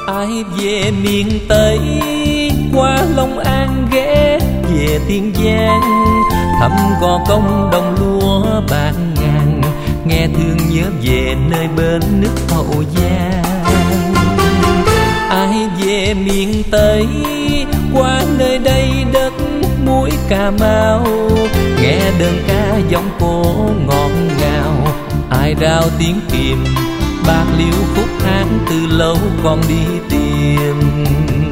Ai về miền Tây qua Long An ghé về Tiền Giang, thăm Gò Công đồng lúa bạc ngàn, nghe thương nhớ về nơi bên nước Hậu Giang. Ai về miền Tây qua nơi đây đất muối Cà Mau, nghe đơn ca giọng cổ ngọt ngào. Ai rao tiếng kìm Bạc Liêu khúc hát từ lâu còn đi tìm.